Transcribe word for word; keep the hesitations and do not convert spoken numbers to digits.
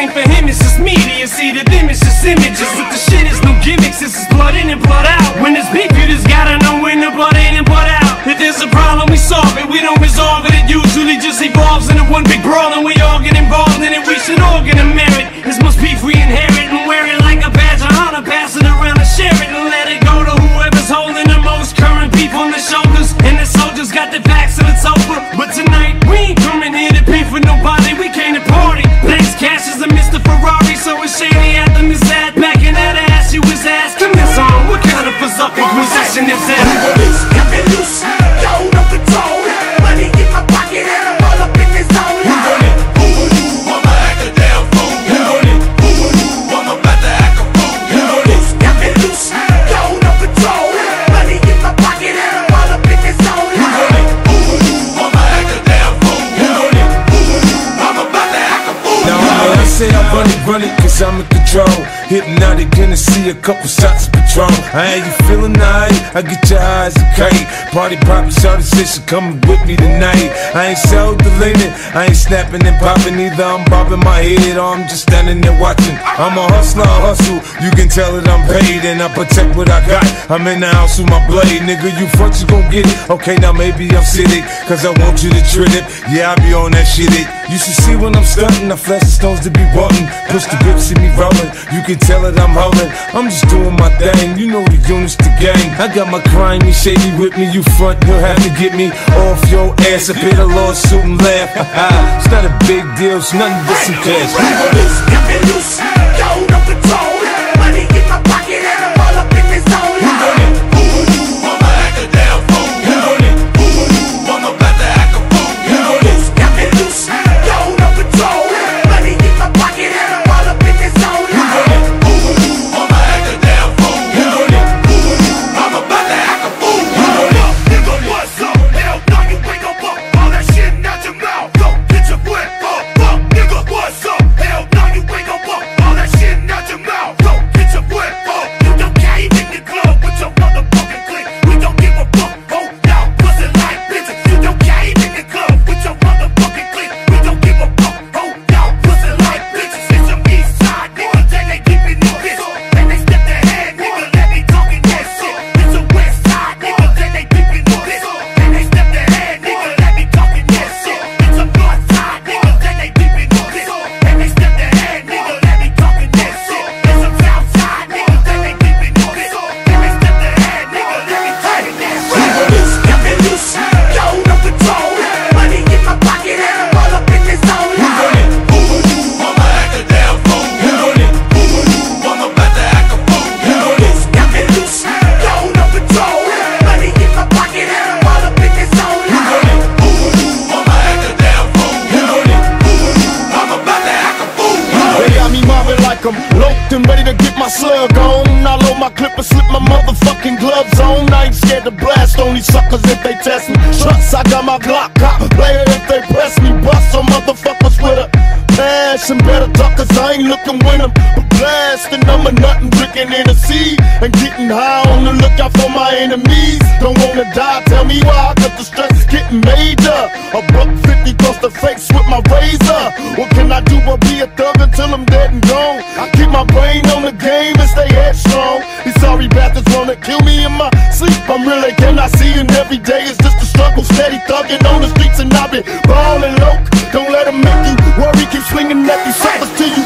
ain't for him, it's just media. See, to them it's just images. But the shit is no gimmicks, this is blood in and blood out. When there's beef, you just gotta know when the blood in and blood out. If there's a problem, we solve it, we don't resolve it. It usually just evolves into one big brawl, and we all get involved in it. We should all get a merit. This much beef we inherit and wear it like a badge of honor. Pass it around and share it and let it go to whoever's holding the most current beef on their shoulders. And the soldiers got their backs so it's over. But tonight we ain't coming here to beef with nobody, we came to party. Thanks Cash is a Mister Ferrari, so it's shady anthem is that. Back in that ass you was asking this song, what kind of berserker possession is that? Loose, got me loose, load up the tone. Money in my pocket and I'm all up in this zone. Who want it? Ooh, I'ma act a damn fool. Who want it? Ooh, I'm about to act a fool. Who want it? Got me loose, load up the tone. Money in my pocket and I'm all up in this zone. Who want it? Ooh, I'ma act a damn fool. Who want it? Ooh, I'm about to act a fool. Now when I say I run it, run it, cause I'm in control. Hypnotic, gonna see a couple shots of Patron. I ain't you feeling alright? I get your eyes a kite. Party poppin', shawty said she coming with me tonight. I ain't so deleted, I ain't snapping and popping either. I'm bobbing my head or I'm just standing there watching. I'm a hustler, I hustle, you can tell that I'm paid. And I protect what I got, I'm in the house with my blade. Nigga, you front, you gon' get it. Okay, now maybe I'm sitting, cause I want you to trip it. Yeah, I be on that shit it. You should see when I'm stunting, I flash the stones to be wanting. Push the grip, see me rolling, you can tell that I'm holding. I'm just doing my thing, you know the units, the gang. I got my grimy shady with me, you front, you'll have to get me off your ass. I paid a lawsuit and laugh, it's not a big deal, it's nothing but some cash. Loose, got me loose, load up the tone. Money in my pocket and I'm all up in this zone. Who want it? Ooh, I'ma act a damn fool. Who want it? Ooh, I'm about to act a fool. Who want it? Got me loose, load up the tone. Money in my pocket and I'm all up in this zone. Who want it? Ooh, I'ma act a damn fool. Who want it? Ooh, I'm about to act a fool. Who want it? Nigga, what's up? Hell no, you ain't gon' fuck all that shit out your mouth. Don't get your foot up, fuck. Nigga, what's up? Hell no, you ain't gon' fuck all that shit out your mouth. Don't get your foot up. You don't came in the club with your motherfucking clique. We don't give a fuck. Oh, y'all pussy like bitches. You don't came in the club with your motherfucking clique. We don't give a fuck. Oh, y'all pussy like bitches. It's some east side niggas and they keep it in this. And they step their hand, nigga, let me talking that shit. It's some west side niggas and they keep it in this. And they step their hand, nigga, let me talking that shit. It's some north side niggas and they keep it in this. And they step their hand, nigga, let me talking that shit. It's some south side niggas and they keep it in this. And they step their hand, nigga, let me talking that shit. Loose, got me loose, load up the tone. Money in my pocket and I'm all up in this zone. Who want it? Ooh, I'ma act a damn fool. Who want it? Ooh, I'm about to act a fool. Who want it? Got me loose, load up the tone. Money in my pocket and I'm all up in this zone. Who want it? Ooh, I'ma act a damn fool. Who want it? Ooh, I'm about to act a fool. They got me mobbing like I'm loped and ready to get my slug on. I load my clip and slip my motherfucking gloves on. I ain't scared to blast on these suckers if they test me. Trust, I got my Glock cop, play it if they press me. Bust some motherfuckers with a passion. Better talk cause I ain't looking with them. But blasting, I'm a nuttin', drinking in the sea and getting high on the lookout for my enemies. Don't wanna die, tell me why, cause the stress is getting major. A buck fifty across the face with my razor. What can I do but be a thug until I'm dead and gone? I keep my brain on the game and stay headstrong. These sorry bastards wanna kill me in my sleep. I'm really cannot see, and every day is just a struggle. Steady thugging on the streets and I've been ballin' low. Don't let them make you worry, keep swinging at these suckers till you